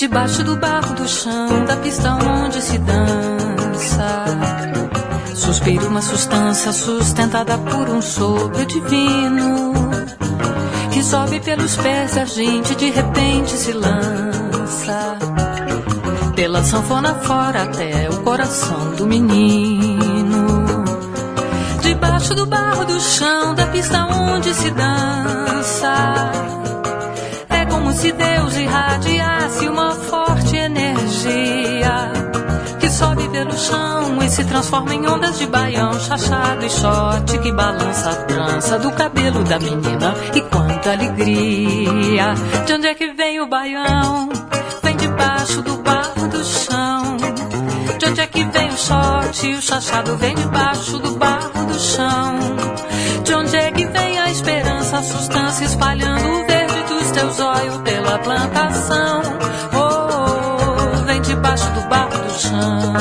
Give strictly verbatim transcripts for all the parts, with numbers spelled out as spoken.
Debaixo do barro do chão, da pista onde se dança, suspira uma substância sustentada por um sopro divino, que sobe pelos pés e a gente de repente se lança, pela sanfona fora até o coração do menino. Debaixo do barro do chão, da pista onde se dança, é como se Deus irradiasse uma forte energia, que sobe pelo chão e se transforma em ondas de baião, chachado e shot, que balança a trança do cabelo da menina. E quanta alegria! De onde é que vem o baião? Vem debaixo do barro do chão. De onde é que vem o shot e o chachado? Vem debaixo do barro do chão. De onde é que vem a esperança, a substância espalhando o verde dos teus olhos pela plantação? Oh, oh, vem debaixo do barro do chão.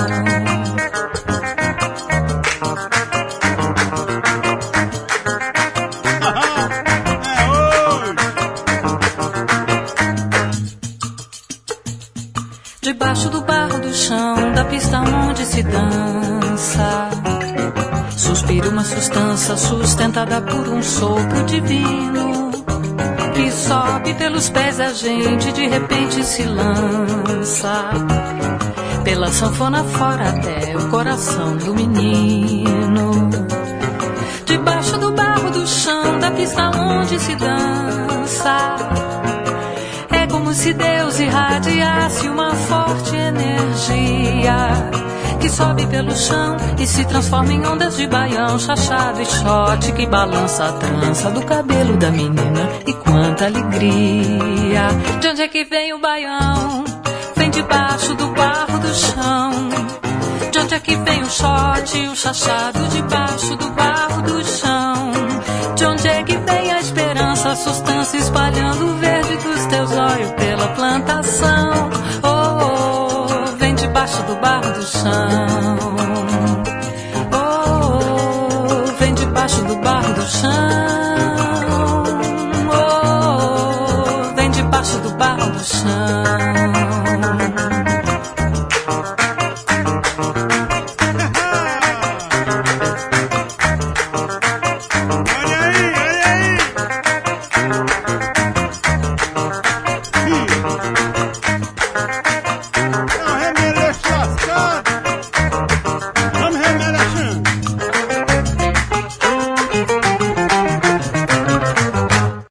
Debaixo do barro do chão, da pista onde se dança, suspira uma substância sustentada por um sopro divino, que sobe pelos pés a gente de repente se lança, pela sanfona fora até o coração do menino. Debaixo do barro do chão, da pista onde se dança, é como se Deus irradiasse uma forte energia, que sobe pelo chão e se transforma em ondas de baião, chachado e shot, que balança a trança do cabelo da menina. E quanta alegria! De onde é que vem o baião? Vem debaixo do barro do chão. De onde é que vem o shot e o chachado? Debaixo do barro do chão. De onde é que vem a esperança, a substância espalhando o verde dos teus olhos pela plantação? Oh, oh, vem debaixo do barro do chão. Oh, oh, vem debaixo do barro do chão.